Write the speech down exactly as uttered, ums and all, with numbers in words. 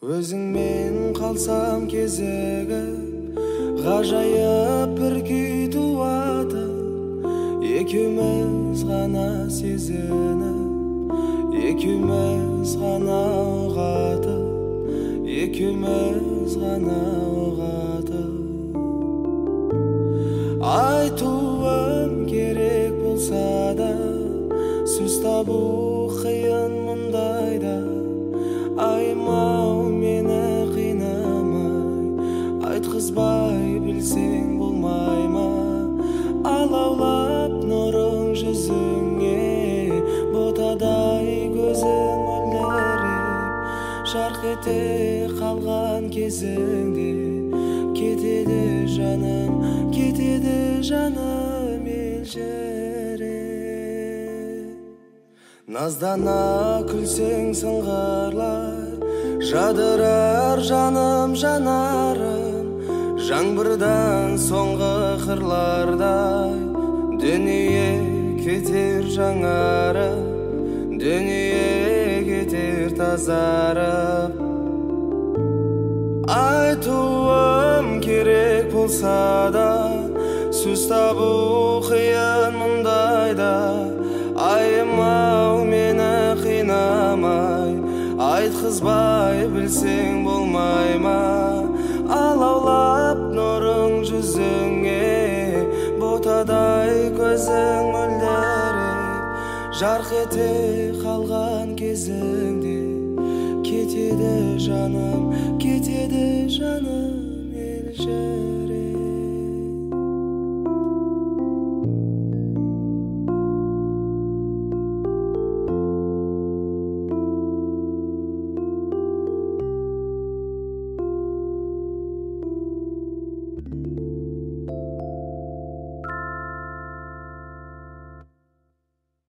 Өзіңмен қалсам кезігіп, ғажайып бір күй туады. Екеуміз ғана сезініп, екеуміз ғана ұғатып, екеуміз ғана ұғатып. Айтуым керек болса да, сөз табу қиын мұндайда. Аймау мені қинамай, айтқызбай білсең болмай ма? Алаулап нұрың жүзіңе, ботадай көзің мөлдіреп, жарқ ете қалған кезіңде кетеді жаным, кетеді жаным елжіреп. Наздана күлсең сыңғырлай, жадырар жаным жанарым, жаңбырдан соңғы қырлардай. Дүние кетер жаңарып, дүние кетер тазарып. Айтуым керек болса да, сөз табу қиын мұндайда. Айым-ау мені қинамай, айтқызбай білсең болмай ма? Алаулап нұрың жүзіңе, ботадай көзің мөлдіреп, жарқ ете қалған кезіңде кетеді жаным, кетеді жаным елжіреп.